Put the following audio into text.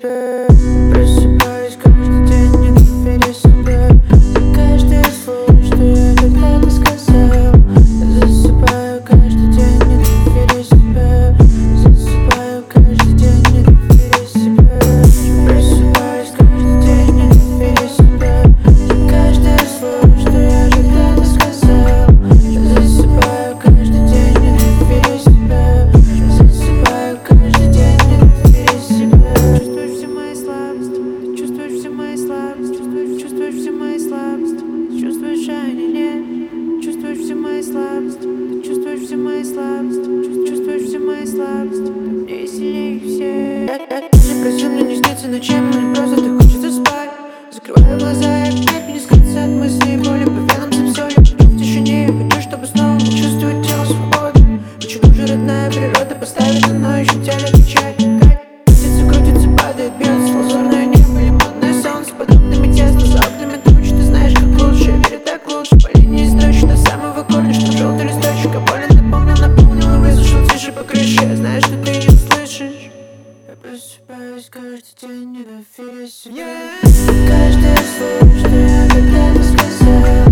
себе. Просыпаюсь каждый день, не веря себе. Каждое слово, что я когда-то сказал. Засыпаю каждый день, не веря себе. Засыпаю каждый день, не веря себе. Просыпаюсь каждый день, не веря себе. Каждое слово, что я когда-то сказал. Засыпаю каждый день, не веря себе. Засыпаю каждый день, не веря себе. Чувствуешь все мои слабости, ты чувствуешь все мои слабости, чувствуешь все мои слабости, ты чувствуешь, а они нет. Чувствуешь все мои слабости, ты чувствуешь все мои слабости, чувствуешь все мои слабости, ты мне сильнее всех. Я же просил, мне не снится ночами, мне просто так хочется спать. Закрываю глаза и опять не скрыться от мыслей и боли. По венам солью, в тишине я хочу, чтобы снова чувствовать тело свободы. Почему же родная природа поставит на мной еще тело печать? Крутится, падает, бьется лазурное небо, лимонное солнце под окнами тесно, за окнами туч. Ты знаешь, как лучше, я верю, так лучше. По линии строчек до самого корня, желтый листочек, а болен наполнил и высушил тише по крыше. Я знаю, что ты не услышишь. Я просыпаюсь каждый день, не веря себе. Каждое слово, что я когда-то сказал.